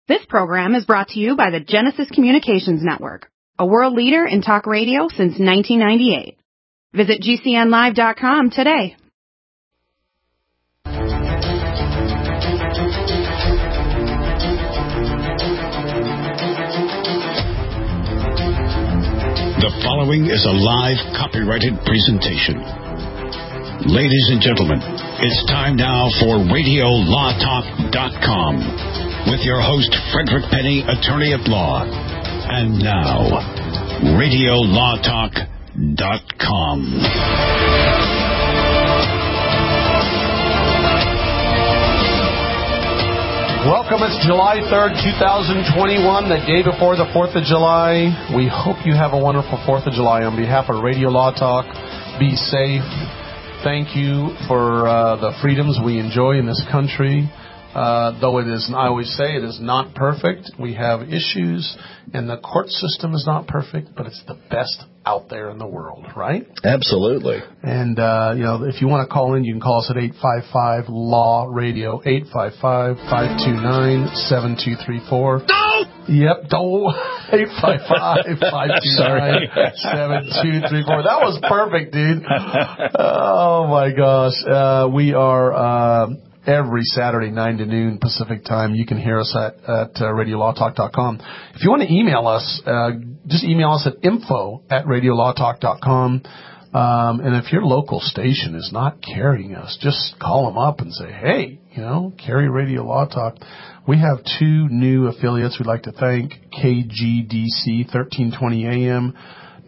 This program is brought to you by the Genesis Communications Network, a world leader in talk radio since 1998. Visit GCNlive.com today. The following is a live copyrighted presentation. Ladies and gentlemen, it's time now for RadioLawTalk.com with your host, Frederick Penny, attorney at law. And now, RadioLawTalk.com. Welcome. It's July 3rd, 2021, the day before the 4th of July. We hope you have a wonderful 4th of July. On behalf of Radio Law Talk, be safe. Thank you for the freedoms we enjoy in this country. Though it is, I always say, it is not perfect. We have issues, and the court system is not perfect, but it's the best out there in the world, right? Absolutely. And, if you want to call in, you can call us at 855-LAW-RADIO, 855-529-7234. No! Yep, 855-529-7234. That was perfect, dude. Oh, my gosh. We are... every Saturday, 9 to noon Pacific time. You can hear us at RadioLawTalk.com. If you want to email us, just email us at info@RadioLawTalk.com. And if your local station is not carrying us, just call them up and say, hey, carry Radio Law Talk. We have two new affiliates we'd like to thank. KGDC 1320 AM,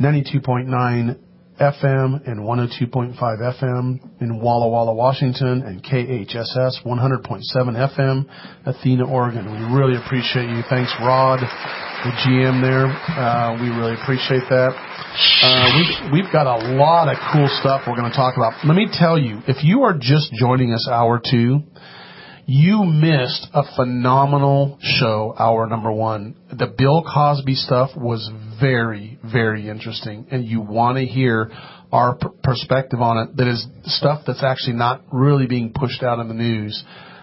92.9 FM and 102.5 FM in Walla Walla, Washington, and KHSS 100.7 FM, Athena, Oregon. We really appreciate you. Thanks, Rod, the GM there. We really appreciate that. We've got a lot of cool stuff we're going to talk about. Let me tell you, if you are just joining us hour two, you missed a phenomenal show, hour number one. The Bill Cosby stuff was very, very interesting, and you want to hear our perspective on it. That is stuff that's actually not really being pushed out in the news,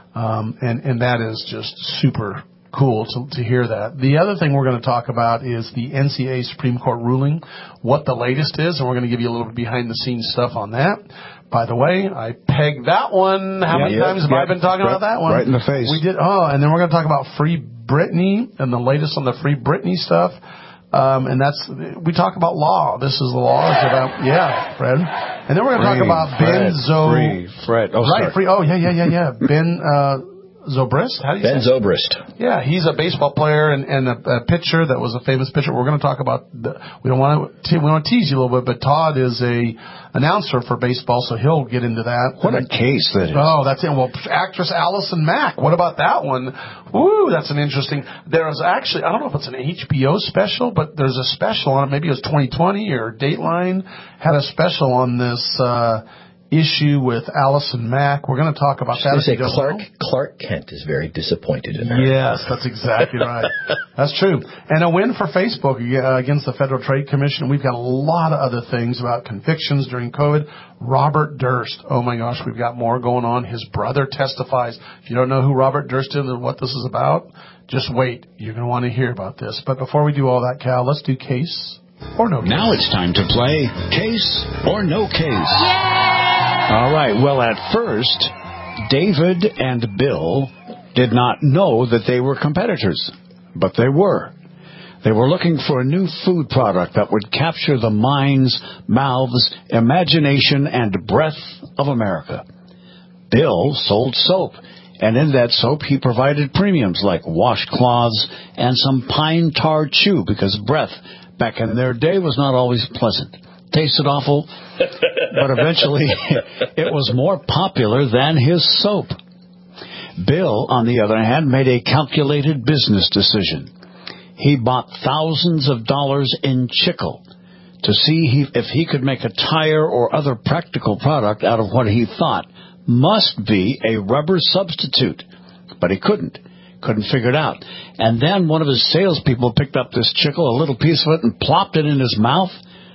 and that is just super cool to hear that. The other thing we're going to talk about is the NCAA Supreme Court ruling, what the latest is, and we're going to give you a little bit behind-the-scenes stuff on that. By the way, I pegged that one. How many times have I been talking about that one? Right in the face. We did. Oh, and then we're going to talk about Free Britney and the latest on the Free Britney stuff. And we talk about law. This is the law. It's about, Fred. And then we're going to talk about Ben Fred. Oh, right, sorry. Ben Zobrist? How do you say? Ben Zobrist. Yeah, he's a baseball player and a pitcher that was a famous pitcher. We're going to talk about we want to tease you a little bit, but Todd is a announcer for baseball, so he'll get into that. What a case that is. Oh, that's it. Well, actress Allison Mack. What about that one? Woo, that's an interesting. There is actually, I don't know if it's an HBO special, but there's a special on it. Maybe it was 2020 or Dateline had a special on this issue with Allison Mack. We're going to talk about that. Clark Kent is very disappointed in her. Yes, that's exactly right. That's true. And a win for Facebook against the Federal Trade Commission. We've got a lot of other things about convictions during COVID. Robert Durst. Oh, my gosh, we've got more going on. His brother testifies. If you don't know who Robert Durst is and what this is about, just wait. You're going to want to hear about this. But before we do all that, Cal, let's do Case or No Case. Now it's time to play Case or No Case. Yay! All right. Well, at first, David and Bill did not know that they were competitors, but they were. They were looking for a new food product that would capture the minds, mouths, imagination, and breath of America. Bill sold soap, and in that soap he provided premiums like washcloths and some pine tar chew because breath back in their day was not always pleasant. Tasted awful, but eventually it was more popular than his soap. Bill, on the other hand, made a calculated business decision. He bought thousands of dollars in chicle to see if he could make a tire or other practical product out of what he thought must be a rubber substitute. But he couldn't figure it out. And then one of his salespeople picked up this chicle, a little piece of it, and plopped it in his mouth.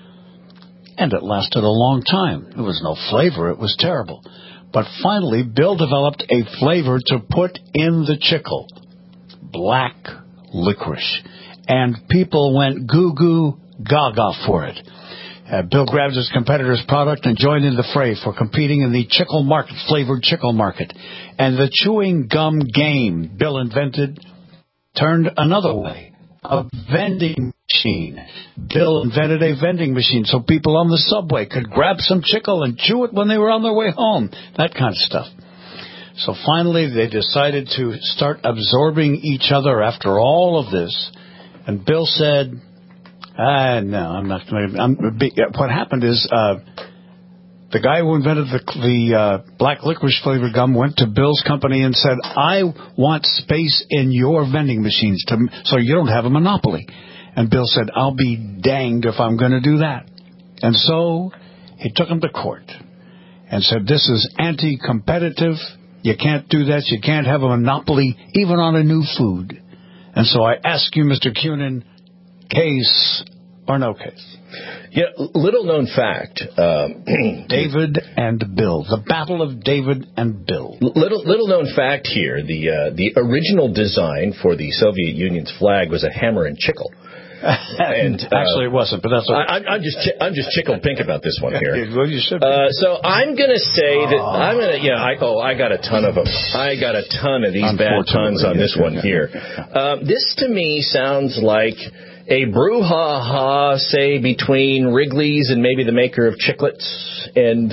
And it lasted a long time. There was no flavor. It was terrible. But finally, Bill developed a flavor to put in the chicle. black licorice. And people went goo-goo gaga for it. Bill grabbed his competitor's product and joined in the fray for competing in the chicle market, flavored chicle market. And the chewing gum game Bill invented turned another way. A vending machine. Bill invented a vending machine so people on the subway could grab some chicle and chew it when they were on their way home. That kind of stuff. So finally they decided to start absorbing each other after all of this. And Bill said, no, I'm not going to. What happened is the guy who invented the black licorice flavored gum went to Bill's company and said, I want space in your vending machines so you don't have a monopoly. And Bill said, I'll be danged if I'm going to do that. And so he took him to court and said, this is anti-competitive. You can't do that. You can't have a monopoly even on a new food. And so I ask you, Mr. Cunin, case or no case? Yeah, little known fact. David and Bill. The Battle of David and Bill. Little known fact here. The original design for the Soviet Union's flag was a hammer and chicle. And actually, it wasn't, but that's okay. I'm just chickled pink about this one here. Well, you should be. So I'm going to say that I got a ton of them. I got a ton of these bad puns on this one here. This to me sounds like a brouhaha, say, between Wrigley's and maybe the maker of Chiclets, and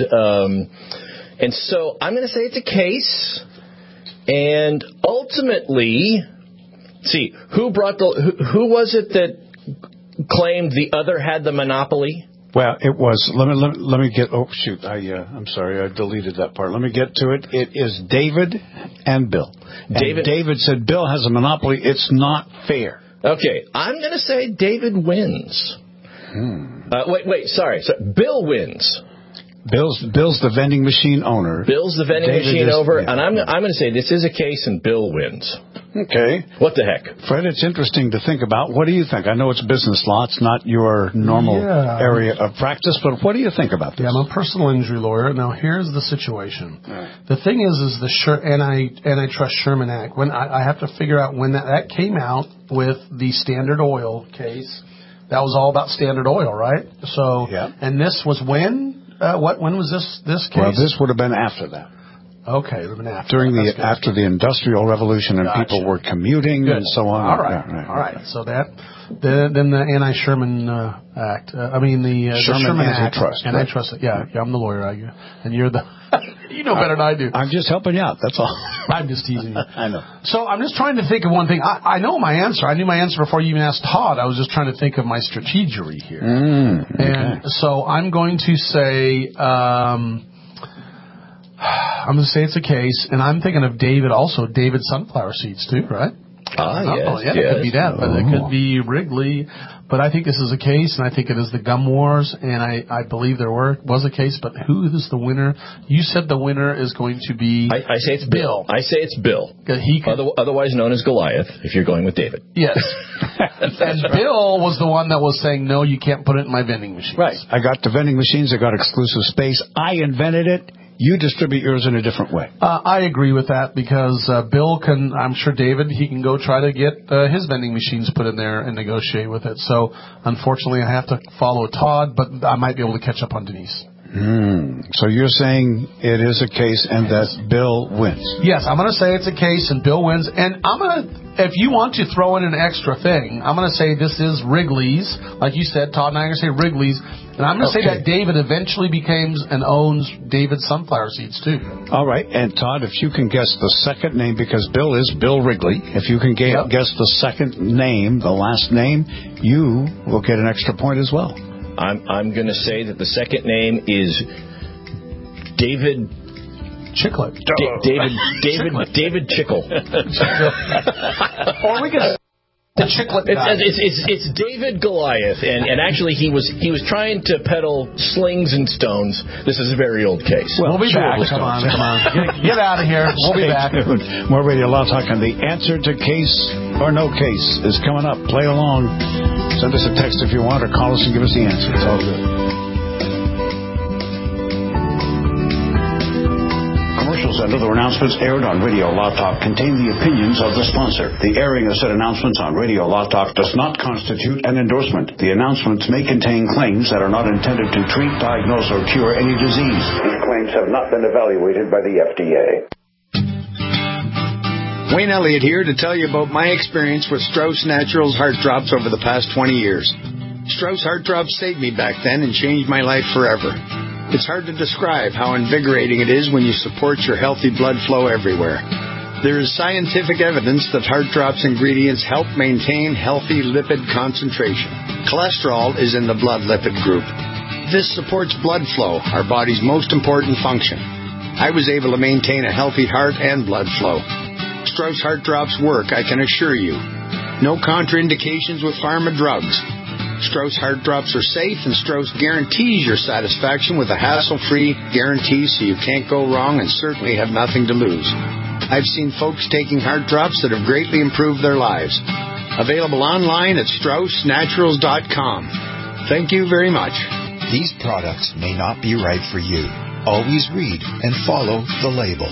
so I'm going to say it's a case. And ultimately, see, who was it that claimed the other had the monopoly? Well, it was. Let me get. Oh shoot! I'm sorry. I deleted that part. Let me get to it. It is David and Bill. David said Bill has a monopoly. It's not fair. Okay, I'm going to say David wins. Wait, sorry. So Bill wins. Bill's the vending machine owner. Bill's the vending machine owner, and I'm going to say this is a case and Bill wins. Okay. What the heck? Fred, it's interesting to think about. What do you think? I know it's business law. It's not your normal area of practice, but what do you think about this? Yeah, I'm a personal injury lawyer. Now, here's the situation. Right. The thing is the Antitrust Sherman Act, when I have to figure out when that came out with the Standard Oil case. That was all about Standard Oil, right? So, and this was when? When was this case? Well, this would have been after that. Okay, it would have been after. After the Industrial Revolution, and people were commuting and so on. All right. So that then the Anti-Sherman Act. The Sherman Antitrust. Act. Antitrust. Yeah, I'm the lawyer, and you're the. You know better than I do. I'm just helping you out. That's all. I'm just teasing you. I know. So I'm just trying to think of one thing. I know my answer. I knew my answer before you even asked Todd. I was just trying to think of my strategery here. Okay. And so I'm going to say. I'm going to say it's a case, and I'm thinking of David also. David Sunflower Seeds too, right? Yes. It could be that, but it could be Wrigley. But I think this is a case, and I think it is the Gum Wars, and I believe there was a case. But who is the winner? You said the winner is going to be. I say it's Bill. I say it's Bill. Otherwise known as Goliath, if you're going with David. Yes. And Bill was the one that was saying, no, you can't put it in my vending machines. Right. I got the vending machines. I got exclusive space. I invented it. You distribute yours in a different way. I agree with that because Bill can, I'm sure David, he can go try to get his vending machines put in there and negotiate with it. So, unfortunately, I have to follow Todd, but I might be able to catch up on Denise. So you're saying it is a case and that Bill wins? Yes, I'm going to say it's a case and Bill wins. And I'm going to, if you want to throw in an extra thing, I'm going to say this is Wrigley's. Like you said, Todd and I are going to say Wrigley's. And I'm going to say that David eventually becomes and owns David Sunflower Seeds, too. All right. And, Todd, if you can guess the second name, because Bill is Bill Wrigley, if you can guess the second name, the last name, you will get an extra point as well. I'm going to say that the second name is David Chiclet. David Chickle. Or we could the Chiclet guy. It's David Goliath, and actually he was trying to peddle slings and stones. This is a very old case. We'll be back. Come on. Get out of here. We'll be back. More Radio Law Talk, and the answer to case or no case is coming up. Play along. Send us a text if you want, or call us and give us the answer. It's all good. Commercials and other announcements aired on Radio Law Talk contain the opinions of the sponsor. The airing of said announcements on Radio Law Talk does not constitute an endorsement. The announcements may contain claims that are not intended to treat, diagnose, or cure any disease. These claims have not been evaluated by the FDA. Wayne Elliott here to tell you about my experience with Strauss Naturals Heart Drops over the past 20 years. Strauss Heart Drops saved me back then and changed my life forever. It's hard to describe how invigorating it is when you support your healthy blood flow everywhere. There is scientific evidence that Heart Drops ingredients help maintain healthy lipid concentration. Cholesterol is in the blood lipid group. This supports blood flow, our body's most important function. I was able to maintain a healthy heart and blood flow. Strauss Heart Drops work, I can assure you. No contraindications with pharma drugs. Strauss Heart Drops are safe, and Strauss guarantees your satisfaction with a hassle-free guarantee so you can't go wrong and certainly have nothing to lose. I've seen folks taking Heart Drops that have greatly improved their lives. Available online at StraussNaturals.com. Thank you very much. These products may not be right for you. Always read and follow the label.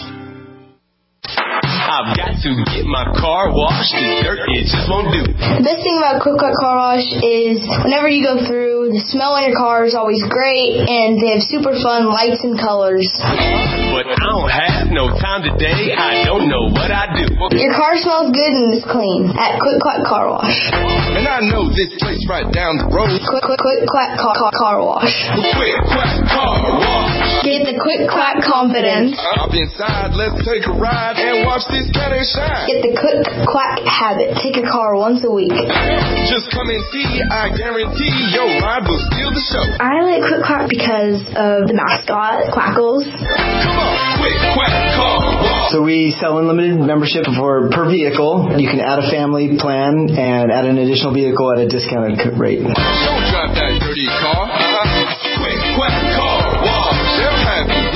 I've got to get my car washed. The dirt, it just won't do. The best thing about Quick Quack Car Wash is whenever you go through, the smell in your car is always great, and they have super fun lights and colors. But I don't have no time today. I don't know what I do. Your car smells good and is clean at Quick Quack Car Wash. And I know this place right down the road. Quick Quack Car Wash. Quick Quack Car Wash. Get the Quick Quack confidence. Up inside, let's take a ride and watch this cat and shine. Get the Quick Quack habit. Take your car once a week. Just come and see. I guarantee your ride will steal the show. I like Quick Quack because of the mascot, Quackles. Come on, Quick Quack Car Wash. So we sell unlimited membership per vehicle. You can add a family plan and add an additional vehicle at a discounted rate. Don't drive that dirty car. Quick Quack Car Wash. They're happy.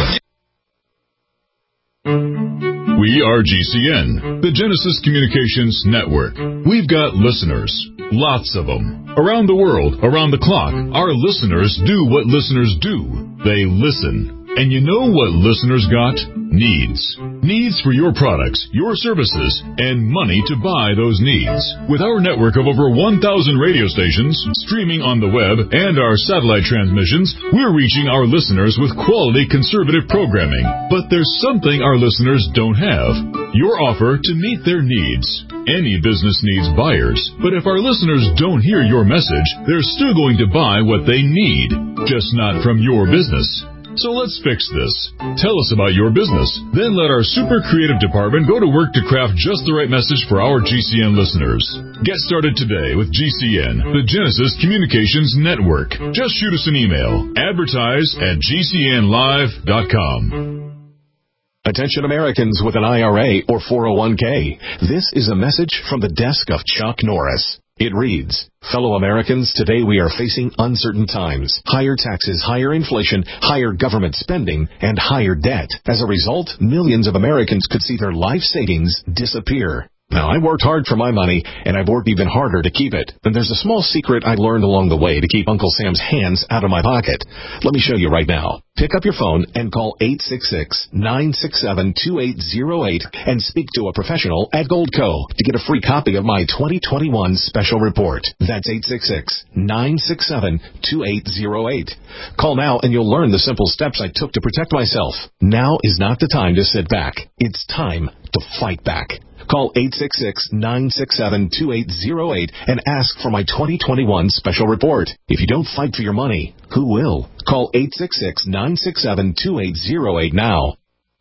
We are GCN, the Genesis Communications Network. We've got listeners, lots of them. Around the world, around the clock, our listeners do what listeners do. They listen. And you know what listeners got? Needs. Needs for your products, your services, and money to buy those needs. With our network of over 1,000 radio stations, streaming on the web, and our satellite transmissions, we're reaching our listeners with quality conservative programming. But there's something our listeners don't have. Your offer to meet their needs. Any business needs buyers, but if our listeners don't hear your message, they're still going to buy what they need, just not from your business. So let's fix this. Tell us about your business. Then let our super creative department go to work to craft just the right message for our GCN listeners. Get started today with GCN, the Genesis Communications Network. Just shoot us an email. Advertise@GCNlive.com. Attention Americans with an IRA or 401k. This is a message from the desk of Chuck Norris. It reads, fellow Americans, today we are facing uncertain times. Higher taxes, higher inflation, higher government spending, and higher debt. As a result, millions of Americans could see their life savings disappear. Now, I worked hard for my money, and I've worked even harder to keep it. And there's a small secret I learned along the way to keep Uncle Sam's hands out of my pocket. Let me show you right now. Pick up your phone and call 866-967-2808 and speak to a professional at Goldco to get a free copy of my 2021 special report. That's 866-967-2808. Call now and you'll learn the simple steps I took to protect myself. Now is not the time to sit back. It's time to fight back. Call 866-967-2808 and ask for my 2021 special report. If you don't fight for your money, who will? Call 866-967-2808 now.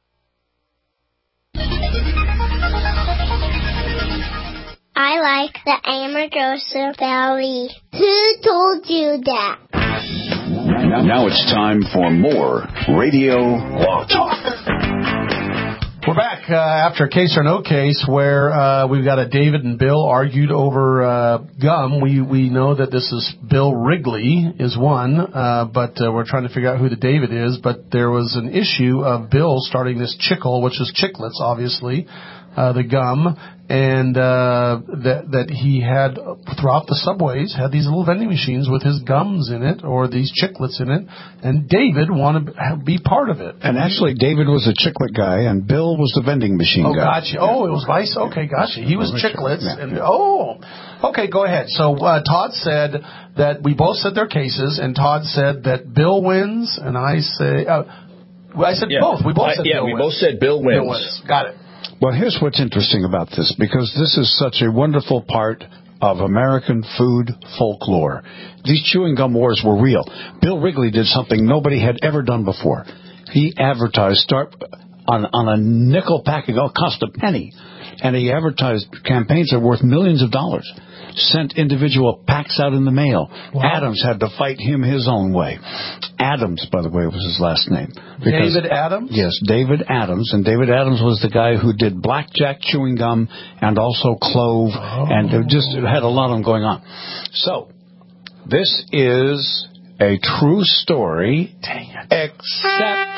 I like the Amargosa Valley. Who told you that? Now it's time for more Radio Law Talk. We're back after Case or No Case, where we've got a David and Bill argued over gum. We know that this is Bill Wrigley is one, but we're trying to figure out who the David is. But there was an issue of Bill starting this Chickle, which is Chiclets, obviously, the gum, and that he had throughout the subways had these little vending machines with his gums in it or these chiclets in it, and David wanted to be part of it. And actually, David was a chiclet guy, and Bill was the vending machine guy. Oh, gotcha. Oh, it was vice. Okay, gotcha. He was chiclets, and okay, go ahead. So Todd said that we both said their cases, and Todd said that Bill wins, and I say I said both. We both said Bill wins. We both said Bill wins. Bill wins. Got it. Well, here's what's interesting about this, because this is such a wonderful part of American food folklore. These chewing gum wars were real. Bill Wrigley did something nobody had ever done before. He advertised on a nickel pack, it cost a penny, and he advertised campaigns that were worth millions of dollars. Sent individual packs out in the mail. Wow. Adams had to fight him his own way. Adams, by the way, was his last name. David Adams? Yes, David Adams. And David Adams was the guy who did blackjack chewing gum and also clove, and just had a lot of them going on. So, this is a true story, except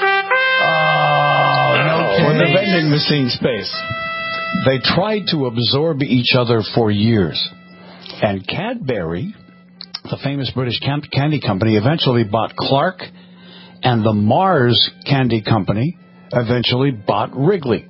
for the vending machine space. They tried to absorb each other for years. And Cadbury, the famous British candy company, eventually bought Clark, and the Mars Candy Company eventually bought Wrigley.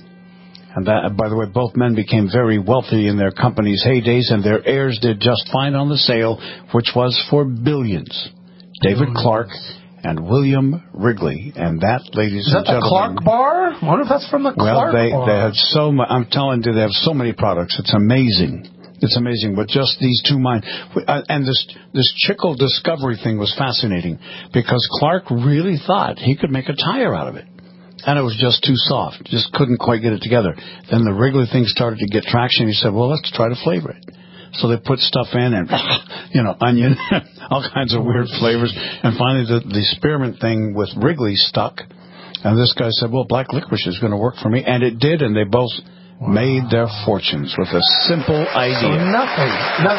And that, by the way, both men became very wealthy in their company's heydays, and their heirs did just fine on the sale, which was for billions. David Clark and William Wrigley. And that, ladies and gentlemen... Is that the Clark bar? I wonder if that's from the Clark bar. Well, they had so much... I'm telling you, they have so many products. It's amazing. It's amazing, but just these two and this Chickle Discovery thing was fascinating, because Clark really thought he could make a tire out of it, and it was just too soft, just couldn't quite get it together. Then the Wrigley thing started to get traction. He said, well, let's try to flavor it. So they put stuff in, and onion, all kinds of weird flavors, and finally the spearmint thing with Wrigley stuck, and this guy said, well, black licorice is going to work for me, and it did, and they both made their fortunes with a simple idea. So nothing.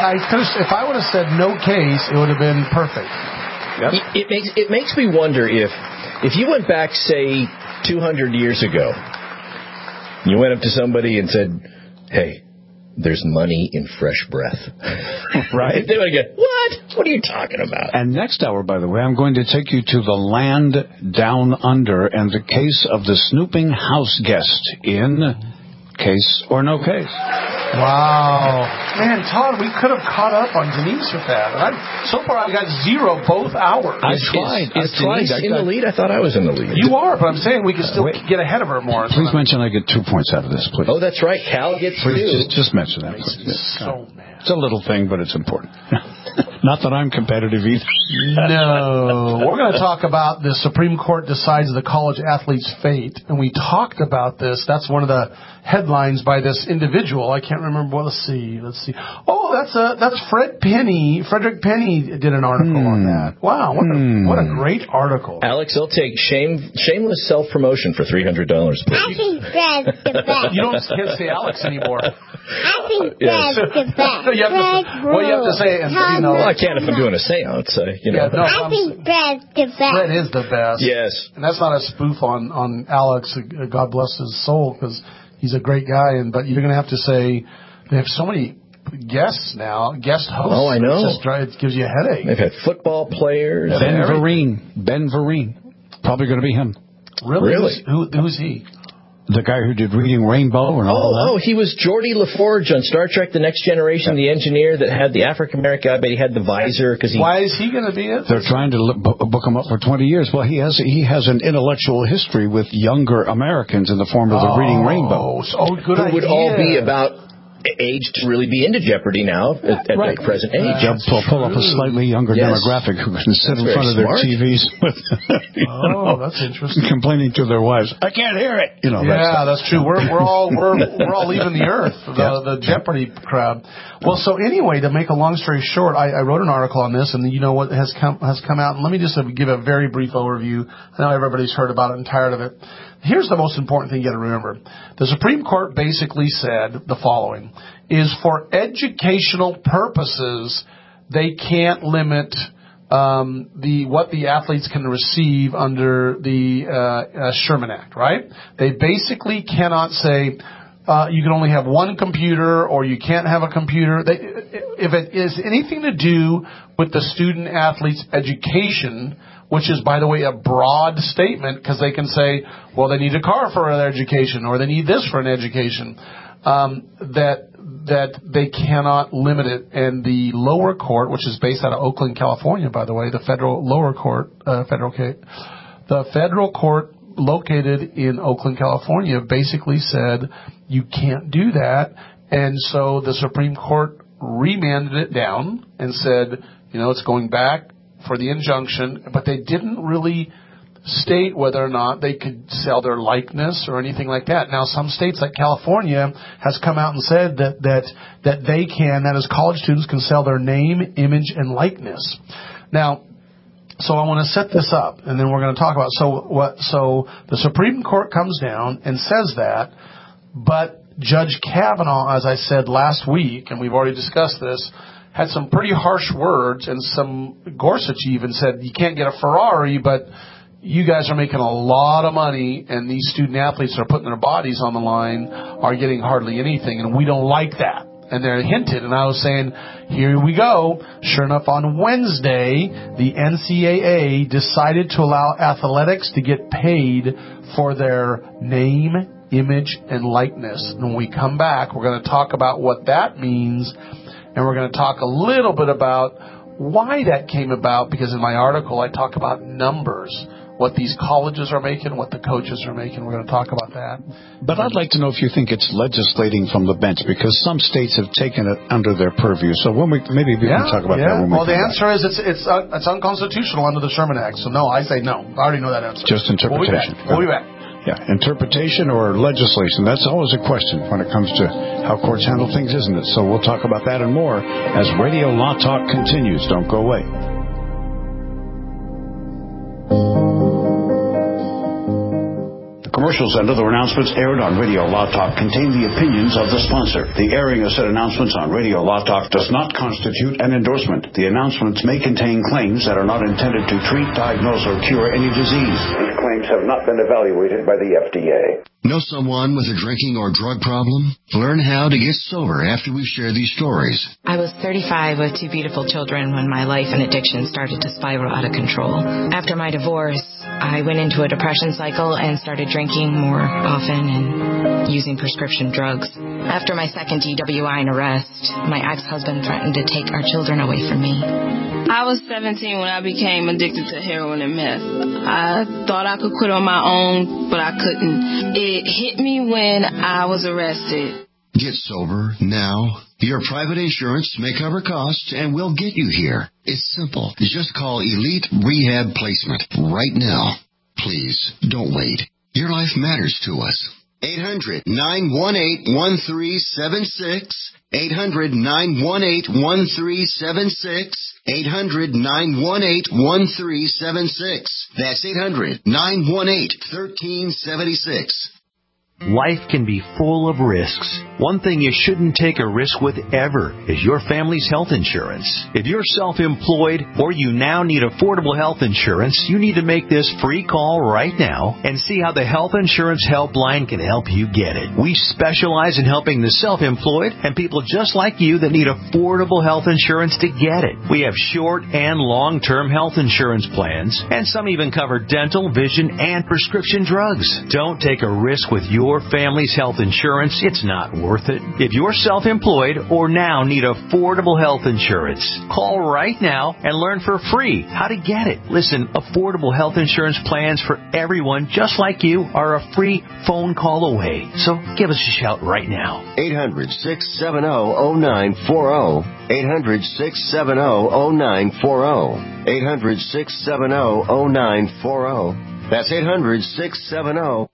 If I would have said no case, it would have been perfect. Yep. It makes me wonder if you went back, say, 200 years ago, you went up to somebody and said, hey, there's money in fresh breath. Right? They would go, what? What are you talking about? And next hour, by the way, I'm going to take you to the land down under and the case of the snooping house guest in Case or No Case. Wow. Man, Todd, we could have caught up on Denise with that. So far, I got 0 both hours. I tried. Is Denise in the lead? I thought I was in the lead. You are, but I'm saying we can still get ahead of her more. Please mention I get 2 points out of this, please. Oh, that's right. Cal gets 2. Just mention that, please. So mad. It's a little thing, but it's important. Not that I'm competitive either. No. We're going to talk about the Supreme Court decides the college athlete's fate. And we talked about this. That's one of the headlines by this individual. I can't remember. Let's see. Oh, that's Frederick Penny did an article on that. Wow. What a great article. Alex, I'll take shameless self-promotion for $300. I think Fred's the best. You can't say Alex anymore. I think Fred's the best. You have to say, well, I can't if I'm doing a seance. I think Fred's the best. Fred is the best. Yes. And that's not a spoof on Alex. God bless his soul, because he's a great guy. But you're going to have to say, they have so many guests now, guest hosts. Oh, I know. It gives you a headache. They've had football players. Ben Vereen. Probably going to be him. Really? Who's he? The guy who did Reading Rainbow and all that? Oh, he was Geordie LaForge on Star Trek The Next Generation, the engineer that had the African-American guy, but he had the visor. Why is he going to be it? They're trying to book him up for 20 years. Well, he has an intellectual history with younger Americans in the form of the Reading Rainbow. Good idea. Who would all be about age to really be into Jeopardy now at the present age. Pull up a slightly younger demographic who can sit in front of their TVs with, that's interesting. Complaining to their wives, I can't hear it. That's true. We're all leaving the earth. The Jeopardy crowd. Well, so anyway, to make a long story short, I wrote an article on this, and you know what has come out. And let me just give a very brief overview. I know everybody's heard about it and tired of it. Here's the most important thing you got to remember. The Supreme Court basically said the following, is for educational purposes, they can't limit what the athletes can receive under the Sherman Act, right? They basically cannot say you can only have one computer, or you can't have a computer. If it is anything to do with the student-athlete's education, which is, by the way, a broad statement, because they can say, well, they need a car for their education, or they need this for an education, that they cannot limit it. And the lower court, which is based out of Oakland, California, by the way, the federal court located in Oakland, California, basically said you can't do that. And so the Supreme Court remanded it down and said, it's going back for the injunction, but they didn't really state whether or not they could sell their likeness or anything like that. Now, some states like California has come out and said that they can, that is, college students can sell their name, image, and likeness. Now, so I want to set this up, and then we're going to talk about so the Supreme Court comes down and says that, but Judge Kavanaugh, as I said last week, and we've already discussed this, had some pretty harsh words, and Gorsuch even said, you can't get a Ferrari, but you guys are making a lot of money, and these student athletes that are putting their bodies on the line are getting hardly anything, and we don't like that. And they're hinted, and I was saying, here we go. Sure enough, on Wednesday, the NCAA decided to allow athletics to get paid for their name, image, and likeness. And when we come back, we're going to talk about what that means, and we're going to talk a little bit about why that came about, because in my article I talk about numbers, what these colleges are making, what the coaches are making. We're going to talk about that. But I'd like to know if you think it's legislating from the bench, because some states have taken it under their purview. So maybe we can talk about that when we come back. Well, the answer is it's unconstitutional under the Sherman Act. So no, I say no. I already know that answer. Just interpretation. We'll be back. Yeah, interpretation or legislation. That's always a question when it comes to how courts handle things, isn't it? So we'll talk about that and more as Radio Law Talk continues. Don't go away. Commercials and other announcements aired on Radio Law Talk contain the opinions of the sponsor. The airing of said announcements on Radio Law Talk does not constitute an endorsement. The announcements may contain claims that are not intended to treat, diagnose, or cure any disease. These claims have not been evaluated by the FDA. Know someone with a drinking or drug problem? Learn how to get sober after we share these stories. I was 35 with two beautiful children when my life and addiction started to spiral out of control. After my divorce, I went into a depression cycle and started drinking more often and using prescription drugs. After my second DWI and arrest, my ex-husband threatened to take our children away from me. I was 17 when I became addicted to heroin and meth. I thought I could quit on my own, but I couldn't. It hit me when I was arrested. Get sober now. Your private insurance may cover costs and we'll get you here. It's simple. Just call Elite Rehab Placement right now. Please, don't wait. Your life matters to us. 800-918-1376. 800-918-1376. 800-918-1376. That's 800-918-1376. Life can be full of risks. One thing you shouldn't take a risk with ever is your family's health insurance. If you're self-employed or you now need affordable health insurance, you need to make this free call right now and see how the Health Insurance Helpline can help you get it. We specialize in helping the self-employed and people just like you that need affordable health insurance to get it. We have short and long-term health insurance plans, and some even cover dental, vision, and prescription drugs. Don't take a risk with your family's health insurance. It's not worth it. If you're self-employed or now need affordable health insurance, call right now and learn for free how to get it. Listen, affordable health insurance plans for everyone just like you are a free phone call away. So give us a shout right now. 800-670-0940. 800-670-0940. 800-670-0940. That's 800-670.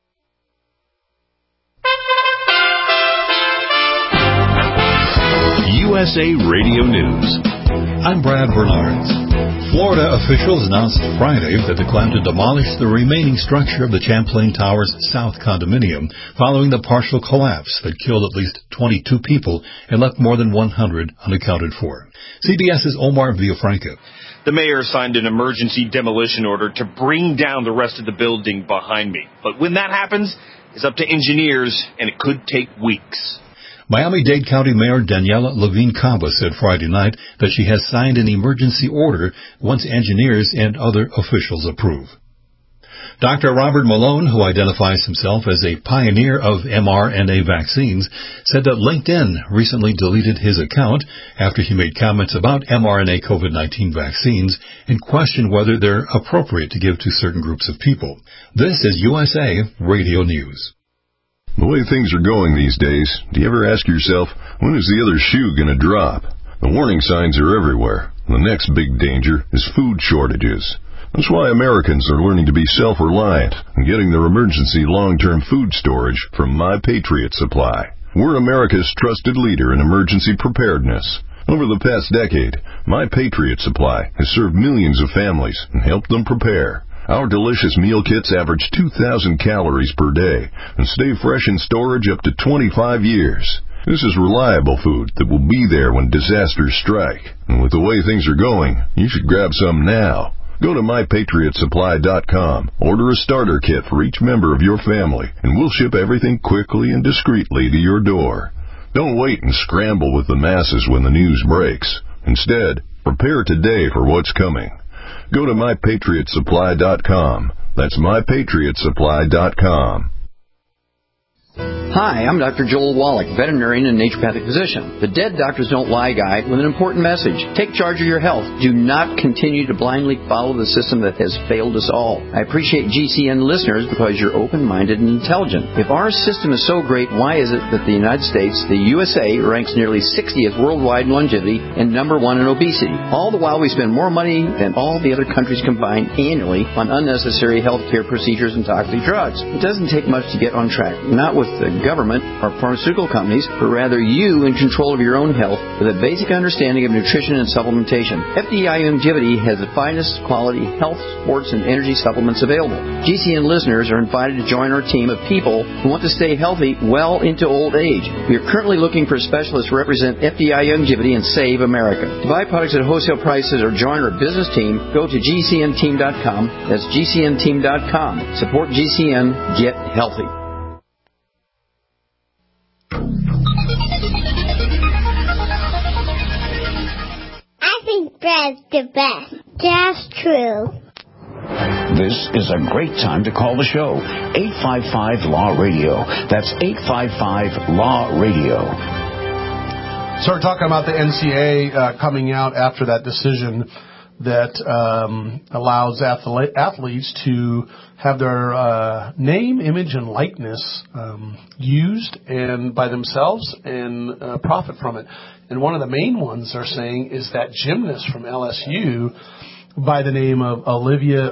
USA Radio News. I'm Brad Bernards. Florida officials announced Friday that they plan to demolish the remaining structure of the Champlain Towers South condominium following the partial collapse that killed at least 22 people and left more than 100 unaccounted for. CBS's Omar Villafranca. The mayor signed an emergency demolition order to bring down the rest of the building behind me. But when that happens, is up to engineers, and it could take weeks. Miami-Dade County Mayor Daniela Levine Cava said Friday night that she has signed an emergency order once engineers and other officials approve. Dr. Robert Malone, who identifies himself as a pioneer of mRNA vaccines, said that LinkedIn recently deleted his account after he made comments about mRNA COVID-19 vaccines and questioned whether they're appropriate to give to certain groups of people. This is USA Radio News. The way things are going these days, do you ever ask yourself, when is the other shoe going to drop? The warning signs are everywhere. The next big danger is food shortages. That's why Americans are learning to be self-reliant and getting their emergency long-term food storage from My Patriot Supply. We're America's trusted leader in emergency preparedness. Over the past decade, My Patriot Supply has served millions of families and helped them prepare. Our delicious meal kits average 2,000 calories per day and stay fresh in storage up to 25 years. This is reliable food that will be there when disasters strike. And with the way things are going, you should grab some now. Go to MyPatriotSupply.com, order a starter kit for each member of your family, and we'll ship everything quickly and discreetly to your door. Don't wait and scramble with the masses when the news breaks. Instead, prepare today for what's coming. Go to MyPatriotSupply.com. That's MyPatriotSupply.com. Hi, I'm Dr. Joel Wallach, veterinarian and naturopathic physician. The Dead Doctors Don't Lie guy with an important message. Take charge of your health. Do not continue to blindly follow the system that has failed us all. I appreciate GCN listeners because you're open-minded and intelligent. If our system is so great, why is it that the United States, the USA, ranks nearly 60th worldwide in longevity and number 1 in obesity? All the while we spend more money than all the other countries combined annually on unnecessary health care procedures and toxic drugs. It doesn't take much to get on track. Not with the government or pharmaceutical companies, but rather you in control of your own health with a basic understanding of nutrition and supplementation. FDI Longevity has the finest quality health, sports, and energy supplements available. GCN listeners are invited to join our team of people who want to stay healthy well into old age. We are currently looking for specialists to represent FDI Longevity and Save America. To buy products at wholesale prices or join our business team, go to GCNteam.com. That's GCNteam.com. Support GCN. Get healthy. I think Brad's the best. That's true. This is a great time to call the show. 855-LAW-RADIO. That's 855-LAW-RADIO. So we're talking about the NCAA coming out after that decision that allows athletes to have their name, image, and likeness used and by themselves and profit from it. And one of the main ones they're saying is that gymnast from LSU by the name of Olivia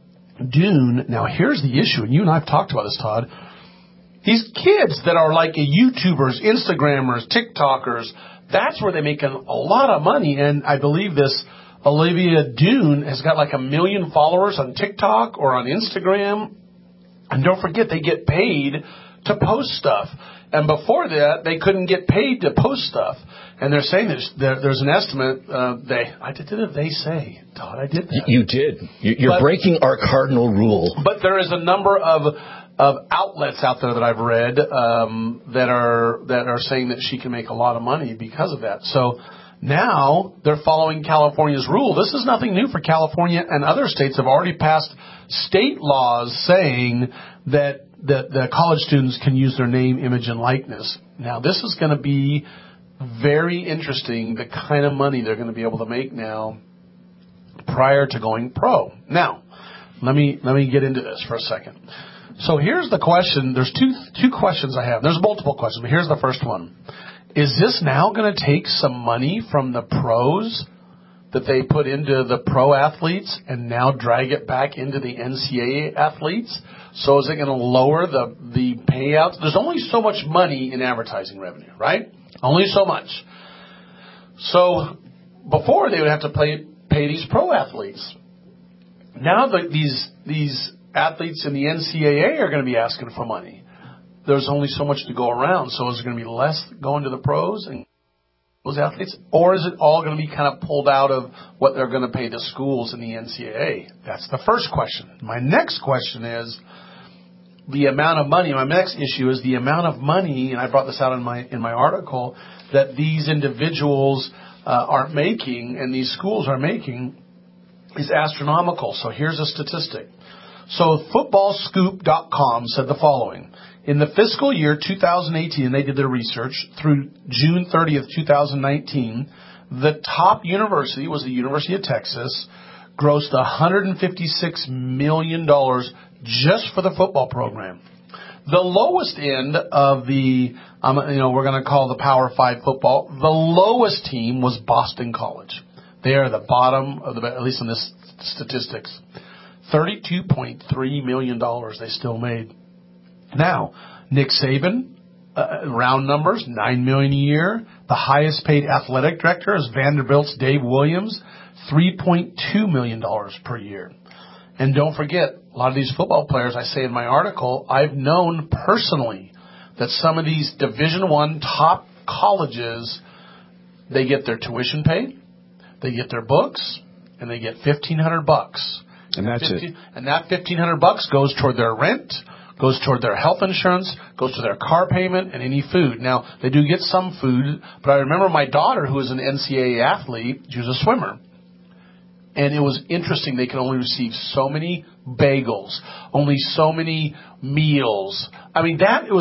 Dune. Now, here's the issue, and you and I have talked about this, Todd. These kids that are like YouTubers, Instagrammers, TikTokers, that's where they make a lot of money. And I believe this Olivia Dune has got like 1 million followers on TikTok or on Instagram. And don't forget, they get paid to post stuff. And before that, they couldn't get paid to post stuff. And they're saying there's an estimate. I did it. They say, Todd, I did that. You did. You're breaking our cardinal rule. But there is a number of outlets out there that I've read that are saying that she can make a lot of money because of that. So now they're following California's rule. This is nothing new for California, and other states have already passed state laws saying that the college students can use their name, image, and likeness. Now, this is going to be very interesting, the kind of money they're going to be able to make now prior to going pro. Now, let me get into this for a second. So here's the question. There's two questions I have. There's multiple questions, but here's the first one. Is this now going to take some money from the pros that they put into the pro athletes and now drag it back into the NCAA athletes? So is it going to lower the payouts? There's only so much money in advertising revenue, right? Only so much. So before they would have to pay these pro athletes. Now these athletes in the NCAA are going to be asking for money. There's only so much to go around. So is it going to be less going to the pros and those athletes? Or is it all going to be kind of pulled out of what they're going to pay the schools in the NCAA? That's the first question. My next question is, the amount of money. My next issue is the amount of money, and I brought this out in my article, that these individuals are making and these schools are making is astronomical. So here's a statistic. So footballscoop.com said the following. In the fiscal year 2018, and they did their research, through June 30th, 2019, the top university was the University of Texas, grossed $156 million just for the football program. The lowest end of the, we're going to call the Power 5 football, the lowest team was Boston College. They are the bottom of at least in this statistics. $32.3 million they still made. Now, Nick Saban, round numbers, $9 million a year. The highest paid athletic director is Vanderbilt's Dave Williams, $3.2 million per year. And don't forget, a lot of these football players, I say in my article, I've known personally that some of these Division I top colleges, they get their tuition paid, they get their books, and they get $1,500. And that's it. And that $1,500 goes toward their rent, goes toward their health insurance, goes to their car payment, and any food. Now, they do get some food, but I remember my daughter, who was an NCAA athlete, she was a swimmer. And it was interesting. They could only receive so many bagels, only so many meals. I mean, I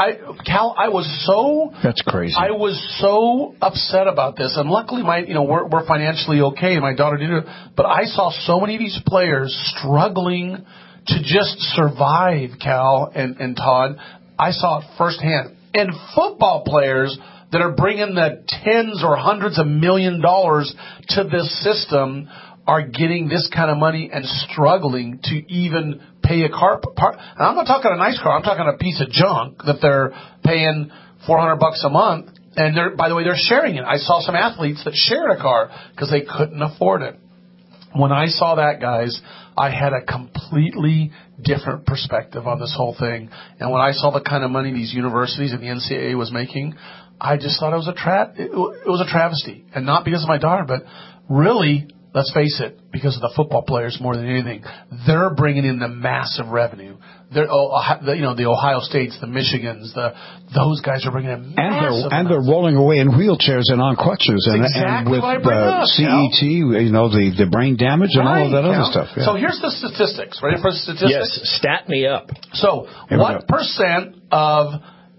was so... That's crazy. I was so upset about this. And luckily, we're financially okay, and my daughter did it. But I saw so many of these players struggling to just survive, Cal and Todd. I saw it firsthand. And football players that are bringing the tens or hundreds of $1 million to this system are getting this kind of money and struggling to even pay a car. And I'm not talking a nice car. I'm talking a piece of junk that they're paying $400 a month. And by the way, they're sharing it. I saw some athletes that shared a car because they couldn't afford it. When I saw that, guys, I had a completely different perspective on this whole thing. And when I saw the kind of money these universities and the NCAA was making, I just thought it was a travesty. And not because of my daughter, but really, let's face it, because of the football players more than anything. They're bringing in the massive revenue. The Ohio States, the Michigans, those guys are bringing in massive and they're rolling away in wheelchairs and on crutches. And with CET, the brain damage and all of that other stuff. Yeah. So here's the statistics. Ready for the statistics? Yes, stat me up. So what percent of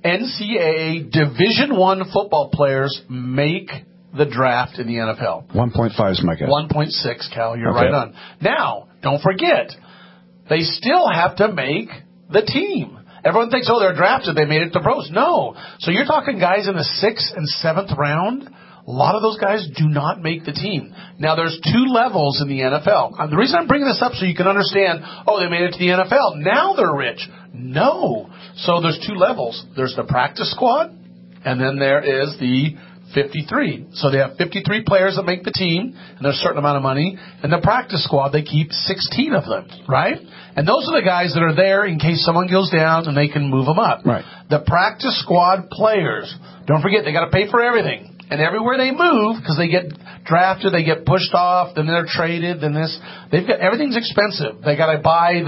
NCAA Division I football players make the draft in the NFL? 1.5 is my guess. 1.6, Cal. You're right on. Now, don't forget, they still have to make the team. Everyone thinks, they're drafted, they made it to pros. No. So you're talking guys in the 6th and 7th round. A lot of those guys do not make the team. Now, there's 2 levels in the NFL. The reason I'm bringing this up so you can understand, they made it to the NFL. Now they're rich. No. So there's 2 levels. There's the practice squad, and then there is the 53. So they have 53 players that make the team, and there's a certain amount of money. And the practice squad, they keep 16 of them, right? And those are the guys that are there in case someone goes down and they can move them up. Right. The practice squad players, don't forget, they got to pay for everything. And everywhere they move, because they get drafted, they get pushed off, then they're traded, then everything's expensive. They got to buy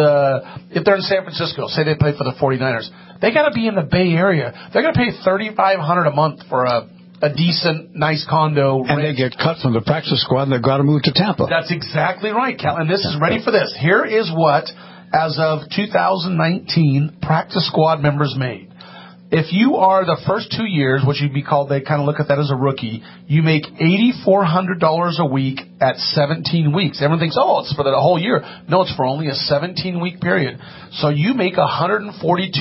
if they're in San Francisco, say they play for the 49ers, they got to be in the Bay Area. They're going to pay $3,500 a month for a decent, nice condo. And they get cut from the practice squad and they've got to move to Tampa. That's exactly right, Cal. And this is ready for this. Here is what, as of 2019, practice squad members made. If you are the first 2 years, which you'd be called, they kind of look at that as a rookie, you make $8,400 a week at 17 weeks. Everyone thinks, it's for the whole year. No, it's for only a 17-week period. So you make $142,000.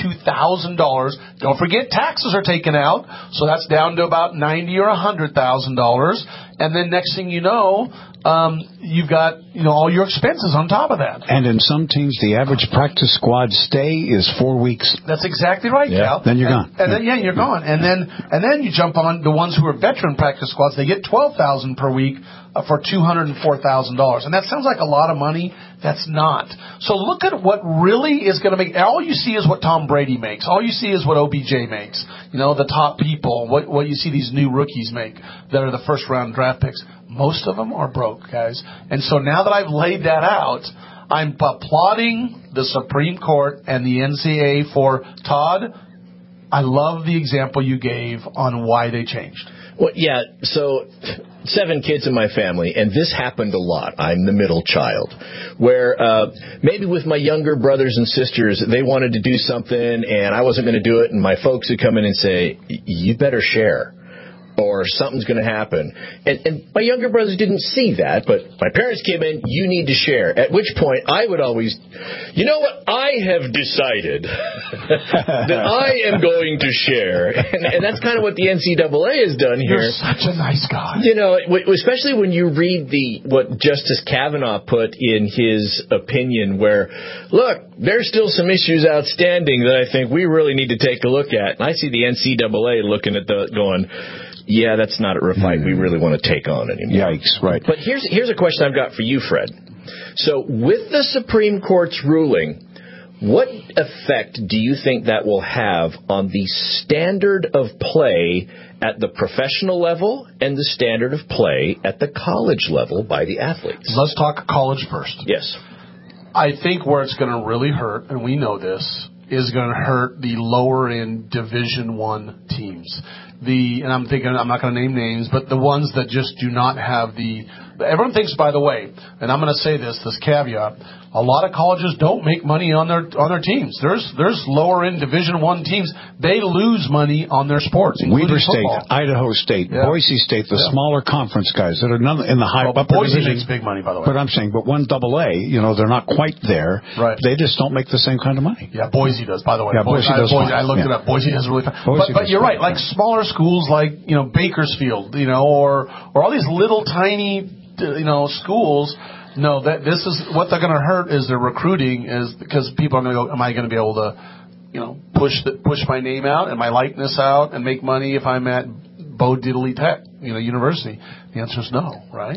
Don't forget taxes are taken out, so that's down to about $90,000 or $100,000. And then next thing you know, you've got all your expenses on top of that. And in some teams, the average practice squad stay is 4 weeks. That's exactly right, Cal. Then you're gone. And then you're gone. And then you jump on the ones who are veteran practice squads. They get $12,000 per week for 200 $204,000. And that sounds like a lot of money. That's not. So look at what really is going to make. All you see is what Tom Brady makes. All you see is what OBJ makes. The top people, what you see these new rookies make that are the first-round draft picks. Most of them are broke, guys. And so now that I've laid that out, I'm applauding the Supreme Court and the NCAA for, Todd, I love the example you gave on why they changed. Well, yeah, so 7 kids in my family, and this happened a lot. I'm the middle child, where maybe with my younger brothers and sisters, they wanted to do something, and I wasn't going to do it, and my folks would come in and say, you better share, or something's going to happen. And my younger brothers didn't see that, but my parents came in, you need to share. At which point, I would always, you know what, I have decided that I am going to share. And that's kind of what the NCAA has done here. You're such a nice guy. Especially when you read what Justice Kavanaugh put in his opinion, where, look, there's still some issues outstanding that I think we really need to take a look at. And I see the NCAA looking at going, yeah, that's not a fight we really want to take on anymore. Yikes, right. But here's a question I've got for you, Fred. So with the Supreme Court's ruling, what effect do you think that will have on the standard of play at the professional level and the standard of play at the college level by the athletes? Let's talk college first. Yes. I think where it's going to really hurt, and we know this, is going to hurt the lower-end Division I teams. And I'm thinking, I'm not going to name names, but the ones that just do not have everyone thinks, by the way, and I'm going to say this caveat, a lot of colleges don't make money on their teams. There's lower end Division I teams. They lose money on their sports. Weber State, football. Idaho State, Boise State, the smaller conference guys that are in the high upper Boise division. makes big money, by the way. But I'm saying, one AA, they're not quite there. Right. They just don't make the same kind of money. Yeah, Boise does, by the way. Yeah, Boise does. I looked it up. Boise does really fine. But you're right. Like smaller schools, like Bakersfield, or all these little tiny, schools. No, this is what they're going to hurt is their recruiting, is because people are going to go, am I going to be able to, push my name out and my likeness out and make money if I'm at Bo Diddley Tech, University? The answer is no, right?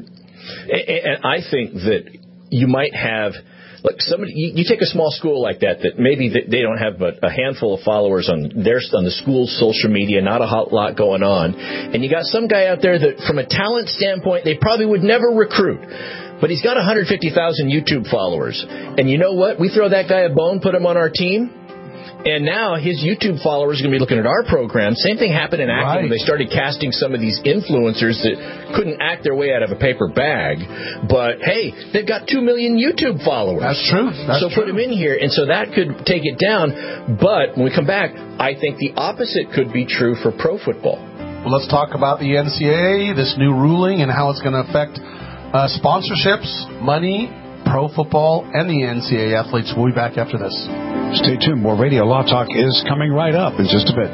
And I think that you might have, like somebody, you take a small school like that maybe they don't have but a handful of followers on the school's social media, not a hot lot going on, and you got some guy out there that from a talent standpoint they probably would never recruit. But he's got 150,000 YouTube followers. And you know what? We throw that guy a bone, put him on our team, and now his YouTube followers are going to be looking at our program. Same thing happened in acting when they started casting some of these influencers that couldn't act their way out of a paper bag. But, hey, they've got 2 million YouTube followers. That's true. So put them in here, and so that could take it down. But when we come back, I think the opposite could be true for pro football. Well, let's talk about the NCAA, this new ruling, and how it's going to affect sponsorships, money, pro football, and the NCAA athletes. We'll be back after this. Stay tuned. More Radio Law Talk is coming right up in just a bit.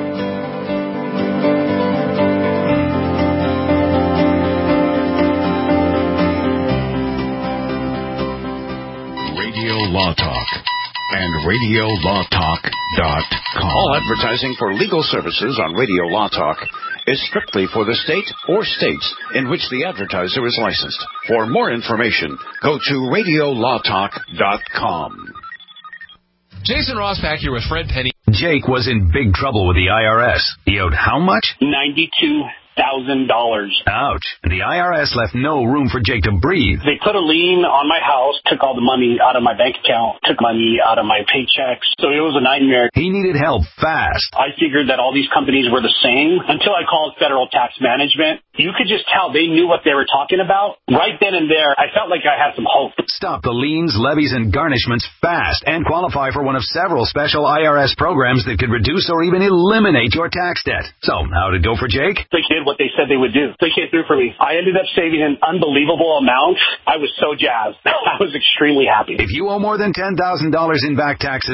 Radio Law Talk and RadioLawTalk.com. All advertising for legal services on Radio Law Talk is strictly for the state or states in which the advertiser is licensed. For more information, go to RadioLawTalk.com. Jason Ross back here with Fred Penny. Jake was in big trouble with the IRS. He owed how much? $92,000. Ouch. And the IRS left no room for Jake to breathe. They put a lien on my house, took all the money out of my bank account, took money out of my paychecks. So it was a nightmare. He needed help fast. I figured that all these companies were the same until I called Federal Tax Management. You could just tell they knew what they were talking about. Right then and there, I felt like I had some hope. Stop the liens, levies, and garnishments fast and qualify for one of several special IRS programs that could reduce or even eliminate your tax debt. So, how'd it go for Jake? They did what they said they would do. They came through for me. I ended up saving an unbelievable amount. I was so jazzed. I was extremely happy. If you owe more than $10,000 in back taxes,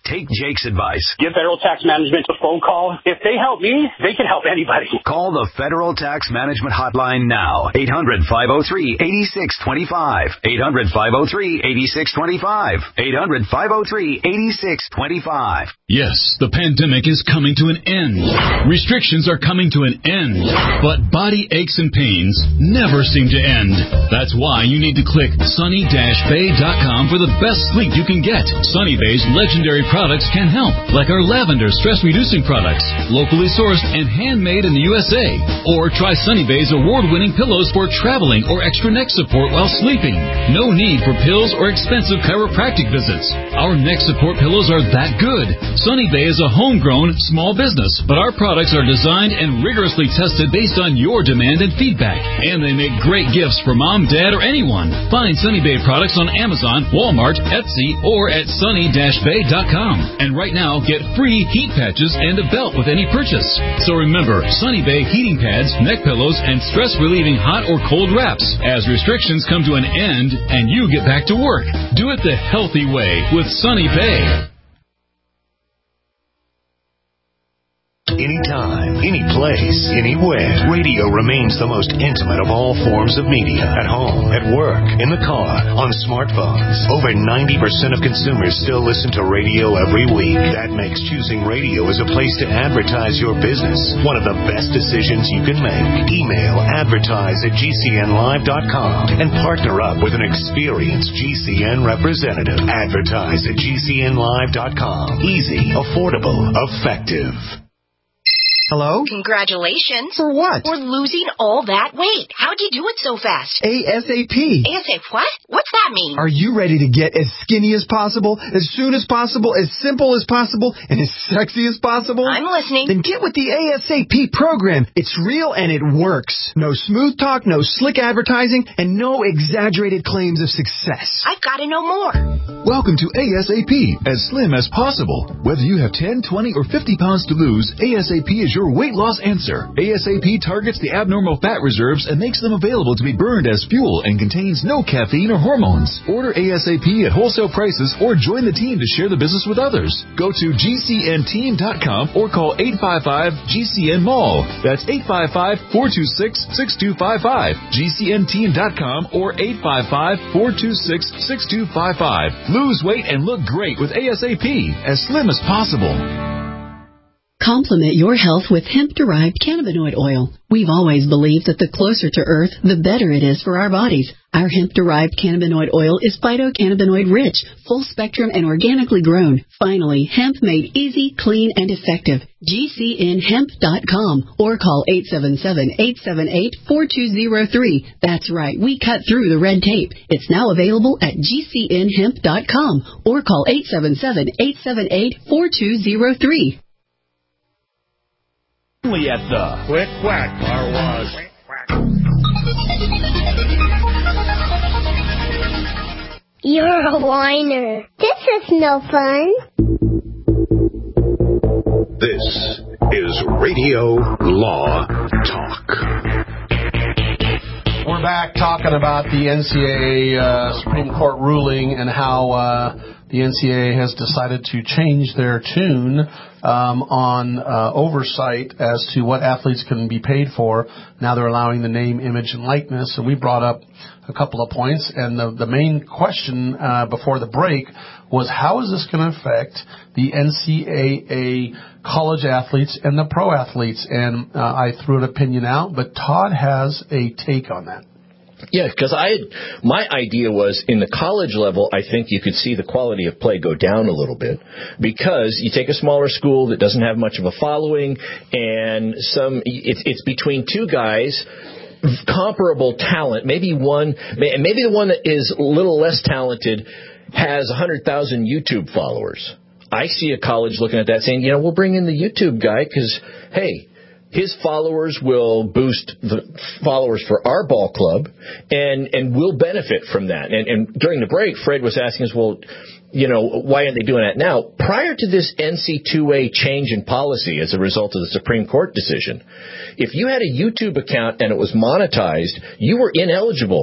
Take Jake's advice. Give Federal Tax Management a phone call. If they help me, they can help anybody. Call the Federal Tax Management Hotline now. 800-503-8625. 800-503-8625. 800-503-8625. Yes, the pandemic is coming to an end. Restrictions are coming to an end. But body aches and pains never seem to end. That's why you need to click sunny-bay.com for the best sleep you can get. Sunny Bay's legendary products can help, like our lavender stress-reducing products, locally sourced and handmade in the USA. Or try Sunny Bay's award-winning pillows for traveling or extra neck support while sleeping. No need for pills or expensive chiropractic visits. Our neck support pillows are that good. Sunny Bay is a homegrown small business, but our products are designed and rigorously tested based on your demand and feedback. And they make great gifts for mom, dad, or anyone. Find Sunny Bay products on Amazon, Walmart, Etsy, or at sunny-bay.com. And right now, get free heat patches and a belt with any purchase. So remember, Sunny Bay heating pads, neck pillows, and stress-relieving hot or cold wraps. As restrictions come to an end and you get back to work, do it the healthy way with Sunny Bay. Anytime, any place, anywhere. Radio remains the most intimate of all forms of media. At home, at work, in the car, on smartphones. Over 90% of consumers still listen to radio every week. That makes choosing radio as a place to advertise your business one of the best decisions you can make. Email advertise@gcnlive.com and partner up with an experienced GCN representative. Advertise@gcnlive.com. Easy, affordable, effective. Hello? Congratulations. For what? For losing all that weight. How'd you do it so fast? ASAP. ASAP what? What's that mean? Are you ready to get as skinny as possible, as soon as possible, as simple as possible, and as sexy as possible? I'm listening. Then get with the ASAP program. It's real and it works. No smooth talk, no slick advertising, and no exaggerated claims of success. I've got to know more. Welcome to ASAP, as slim as possible. Whether you have 10, 20, or 50 pounds to lose, ASAP is your weight loss answer. ASAP targets the abnormal fat reserves and makes them available to be burned as fuel and contains no caffeine or hormones. Order ASAP at wholesale prices or join the team to share the business with others. Go to GCNteam.com or call 855-GCN-MALL. That's 855-426-6255. GCNteam.com or 855-426-6255. Lose weight and look great with ASAP, as slim as possible. Complement your health with hemp-derived cannabinoid oil. We've always believed that the closer to Earth, the better it is for our bodies. Our hemp-derived cannabinoid oil is phytocannabinoid-rich, full-spectrum, and organically grown. Finally, hemp made easy, clean, and effective. GCNhemp.com or call 877-878-4203. That's right, we cut through the red tape. It's now available at GCNhemp.com or call 877-878-4203. Only at the Quick Quack Car Wash. You're a whiner. This is no fun. This is Radio Law Talk. We're back talking about the NCAA Supreme Court ruling and how the NCAA has decided to change their tune on oversight as to what athletes can be paid for. Now they're allowing the name, image, and likeness. And we brought up a couple of points. And the main question before the break was, how is this going to affect the NCAA college athletes and the pro athletes? And I threw an opinion out, but Todd has a take on that. Yeah, because my idea was in the college level, I think you could see the quality of play go down a little bit because you take a smaller school that doesn't have much of a following, and it's between two guys, comparable talent. Maybe the one that is a little less talented has 100,000 YouTube followers. I see a college looking at that saying, we'll bring in the YouTube guy because, hey, his followers will boost the followers for our ball club, and we'll benefit from that. And during the break, Fred was asking us, well, why aren't they doing that now? Prior to this NC2A change in policy as a result of the Supreme Court decision, if you had a YouTube account and it was monetized, you were ineligible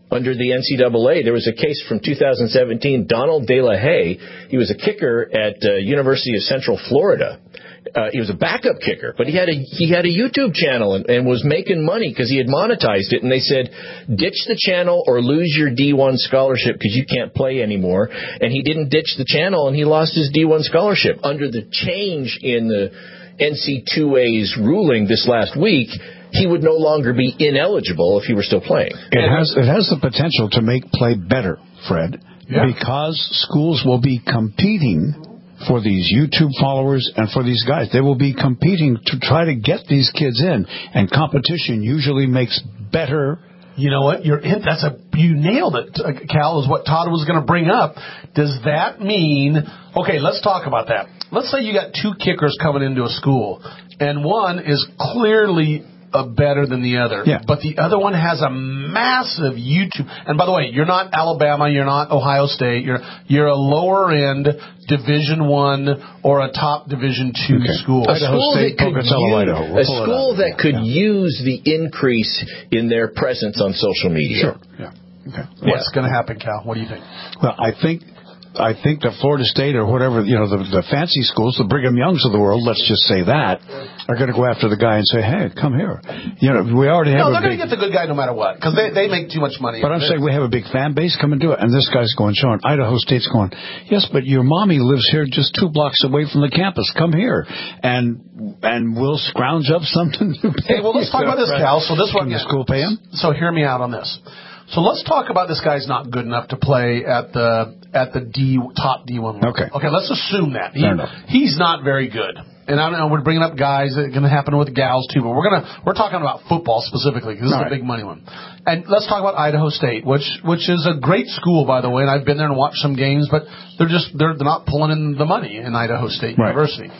under the NCAA. There was a case from 2017, Donald De La Haye. He was a kicker at University of Central Florida. He was a backup kicker, but he had a YouTube channel and was making money because he had monetized it. And they said, ditch the channel or lose your D1 scholarship because you can't play anymore. And he didn't ditch the channel, and he lost his D1 scholarship. Under the change in the NC2A's ruling this last week, he would no longer be ineligible if he were still playing. It has the potential to make play better, Fred, because schools will be competing for these YouTube followers and for these guys. They will be competing to try to get these kids in, and competition usually makes better. You know what? You nailed it, Cal, is what Todd was going to bring up. Does that mean, okay, let's talk about that. Let's say you got two kickers coming into a school, and one is clearly better than the other. Yeah. But the other one has a massive YouTube. And by the way, you're not Alabama, you're not Ohio State. You're a lower end Division I or a top Division II school. A school that could use the increase in their presence on social media. Sure. Yeah. Okay. What's going to happen, Cal? What do you think? Well, I think the Florida State or whatever, the fancy schools, the Brigham Youngs of the world, let's just say that, are going to go after the guy and say, hey, come here. We already have they're going to get the good guy no matter what, because they make too much money. But I'm saying we have a big fan base, come and do it. And this guy's showing, Idaho State's going, yes, but your mommy lives here just 2 blocks away from the campus. Come here. And we'll scrounge up something to pay. Hey, well, let's talk about this, Cal. So this one, can the school pay him? So hear me out on this. So let's talk about this guy's not good enough to play at the top D1 level. Okay, let's assume that. He's not very good. And I don't know, we're bringing up guys that are going to happen with gals too, but we're talking about football specifically because this is a big money one. And let's talk about Idaho State, which is a great school, by the way, and I've been there and watched some games, but they're not pulling in the money in Idaho State University.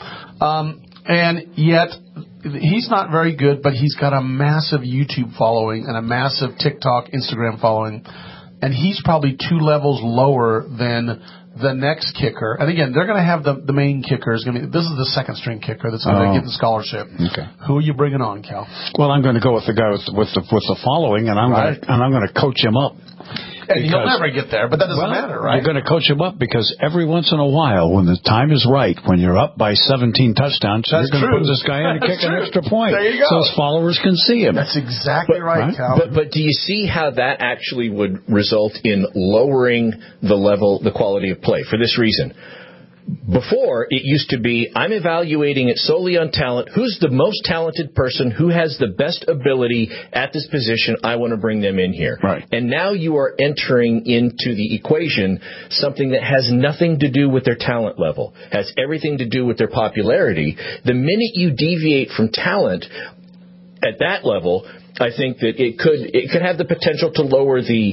And yet, he's not very good, but he's got a massive YouTube following and a massive TikTok, Instagram following. And he's probably 2 levels lower than the next kicker. And again, they're going to have the main kicker. This is the second string kicker that's going to get the scholarship. Okay. Who are you bringing on, Cal? Well, I'm going to go with the guy with the following, and I'm going to coach him up. And he'll never get there, but that doesn't matter, right? You're going to coach him up because every once in a while, when the time is right, when you're up by 17 touchdowns, you're going to put this guy in to kick an extra point. There you go. So his followers can see him. That's exactly right, Cal. But do you see how that actually would result in lowering the quality of play? For this reason. Before, it used to be, I'm evaluating it solely on talent. Who's the most talented person? Who has the best ability at this position? I want to bring them in here. Right. And now you are entering into the equation something that has nothing to do with their talent level, has everything to do with their popularity. The minute you deviate from talent at that level, I think that it could have the potential to lower the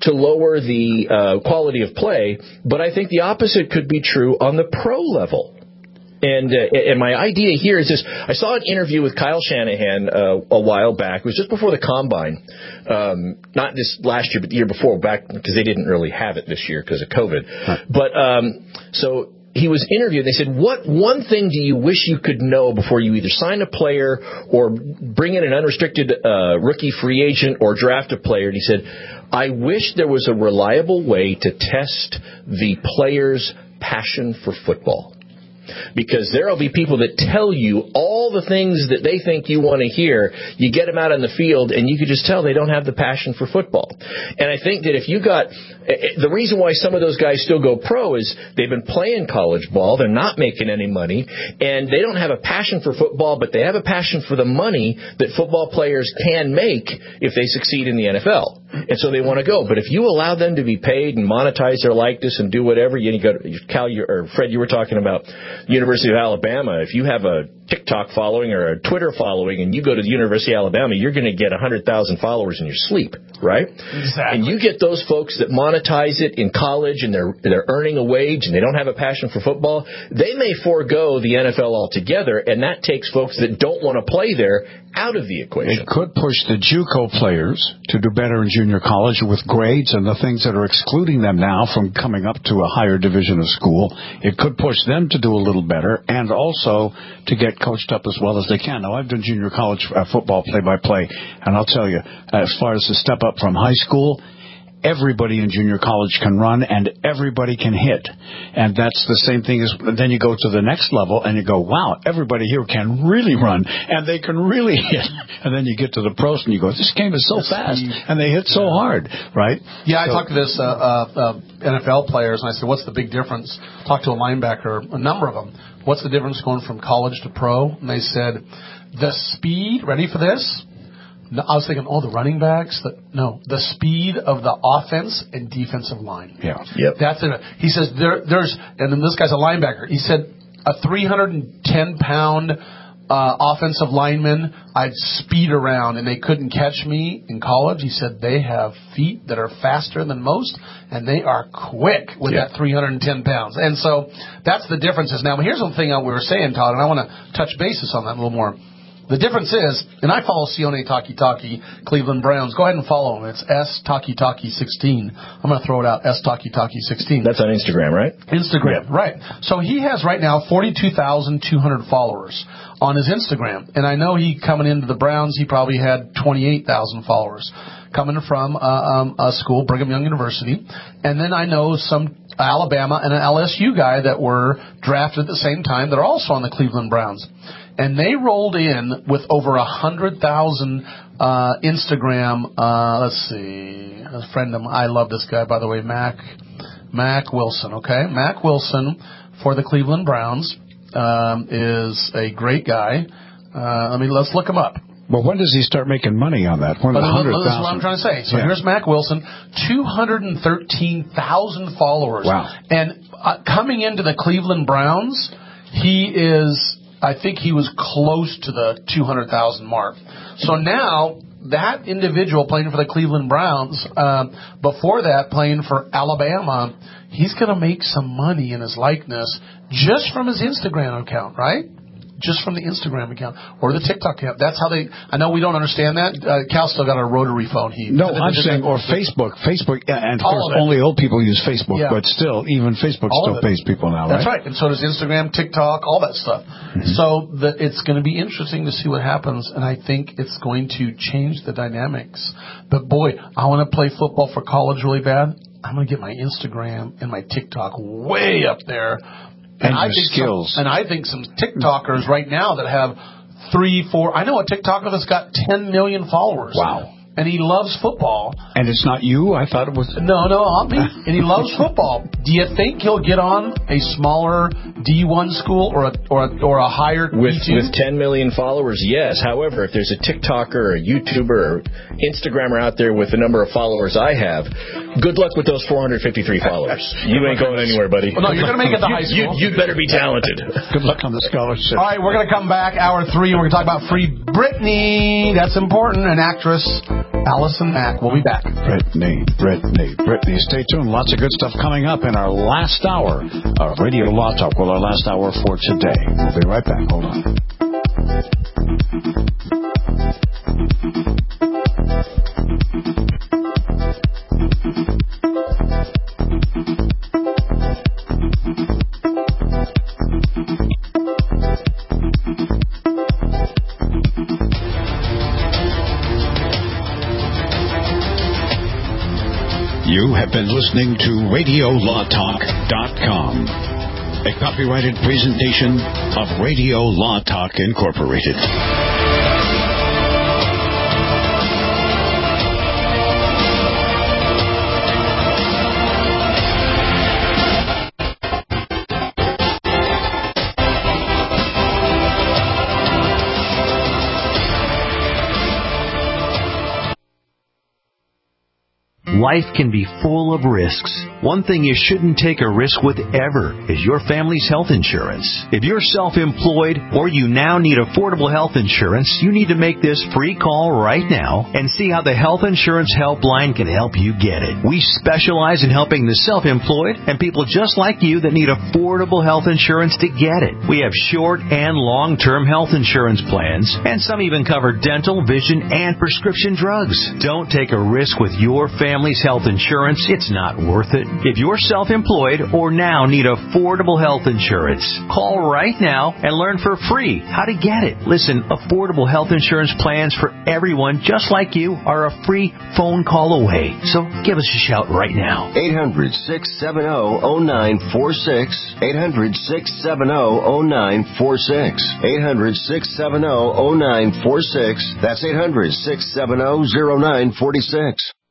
quality of play, but I think the opposite could be true on the pro level. And my idea here is this. I saw an interview with Kyle Shanahan a while back. It was just before the Combine. Not this last year, but the year before, back because they didn't really have it this year because of COVID. Huh. But so he was interviewed. They said, what one thing do you wish you could know before you either sign a player or bring in an unrestricted rookie free agent or draft a player? And he said, I wish there was a reliable way to test the player's passion for football. Because there will be people that tell you all the things that they think you want to hear. You get them out on the field, and you can just tell they don't have the passion for football. And I think that if you got the reason why some of those guys still go pro is they've been playing college ball, they're not making any money, and they don't have a passion for football, but they have a passion for the money that football players can make if they succeed in the NFL. And so they want to go. But if you allow them to be paid and monetize their likeness and do whatever, Cal or Fred, you were talking about University of Alabama. If you have a TikTok following or a Twitter following and you go to the University of Alabama, you're going to get 100,000 followers in your sleep, right? Exactly. And you get those folks that monetize it in college and they're earning a wage and they don't have a passion for football. They may forego the NFL altogether, and that takes folks that don't want to play there out of the equation. It could push the JUCO players to do better in junior college with grades and the things that are excluding them now from coming up to a higher division of school. It could push them to do a little better and also to get coached up as well as they can. Now, I've done junior college football play-by-play, and I'll tell you, as far as the step up from high school, everybody in junior college can run and everybody can hit. And that's the same thing as then you go to the next level and you go, wow, everybody here can really run and they can really hit. And then you get to the pros and you go, this game is so fast and they hit so hard, right? Yeah, I talked to this NFL players and I said, what's the big difference? Talked to a linebacker, a number of them. What's the difference going from college to pro? And they said, the speed, ready for this? No, I was thinking, the running backs. The speed of the offense and defensive line. Yeah. Yep. That's it. He says there's, and then this guy's a linebacker. He said a 310-pound offensive lineman, I'd speed around and they couldn't catch me in college. He said they have feet that are faster than most and they are quick with that 310 pounds. And so that's the differences. Now, here's one thing we were saying, Todd, and I want to touch bases on that a little more. The difference is, and I follow Sione Takitaki, Cleveland Browns. Go ahead and follow him. It's STakitaki16. I'm going to throw it out, STakitaki16. That's on Instagram, right? Instagram, right. So he has right now 42,200 followers on his Instagram. And I know coming into the Browns, he probably had 28,000 followers coming from a school, Brigham Young University. And then I know some Alabama and an LSU guy that were drafted at the same time that are also on the Cleveland Browns. And they rolled in with over 100,000 Instagram. Let's see, a friend of mine. I love this guy, by the way, Mac Wilson. Okay, Mac Wilson for the Cleveland Browns is a great guy. Let's look him up. Well, when does he start making money on that? When this is what I'm trying to say. So here's Mac Wilson, 213,000 followers. Wow! And coming into the Cleveland Browns, I think he was close to the 200,000 mark. So now that individual playing for the Cleveland Browns, before that playing for Alabama, he's going to make some money in his likeness just from his Instagram account, right? Just from the Instagram account or the TikTok account. That's how I know we don't understand that. Cal still got a rotary phone. I'm saying, or Facebook. Facebook, and of course, only old people use Facebook, but still, even Facebook still pays people now, right? That's right. And so does Instagram, TikTok, all that stuff. Mm-hmm. So it's going to be interesting to see what happens, and I think it's going to change the dynamics. But boy, I want to play football for college really bad. I'm going to get my Instagram and my TikTok way up there. And I think some TikTokers right now that have 3, 4. I know a TikToker that's got 10 million followers. Wow. And he loves football. And it's not you? I thought it was... No, me. And he loves football. Do you think he'll get on a smaller D1 school or a higher D2? With 10 million followers, yes. However, if there's a TikToker or a YouTuber or Instagrammer out there with the number of followers I have, good luck with those 453 followers. You ain't going anywhere, buddy. Well, no, you're going to make it to high school. You'd better be talented. Good luck on the scholarship. All right, we're going to come back, hour 3, and we're going to talk about Free Britney. That's important. An actress, Allison Mack. We'll be back. Britney. Stay tuned. Lots of good stuff coming up in our last hour of Radio Law Talk. Well, our last hour for today. We'll be right back. Hold on. You have been listening to RadioLawTalk.com, a copyrighted presentation of Radio Law Talk Incorporated. Life can be full of risks. One thing you shouldn't take a risk with ever is your family's health insurance. If you're self-employed or you now need affordable health insurance, you need to make this free call right now and see how the Health Insurance Helpline can help you get it. We specialize in helping the self-employed and people just like you that need affordable health insurance to get it. We have short and long-term health insurance plans, and some even cover dental, vision, and prescription drugs. Don't take a risk with your family family's health insurance, it's not worth it. If you're self-employed or now need affordable health insurance, call right now and learn for free how to get it. Listen, affordable health insurance plans for everyone just like you are a free phone call away. So give us a shout right now. 800-670-0946. 800-670-0946. 800-670-0946. That's 800-670-0946.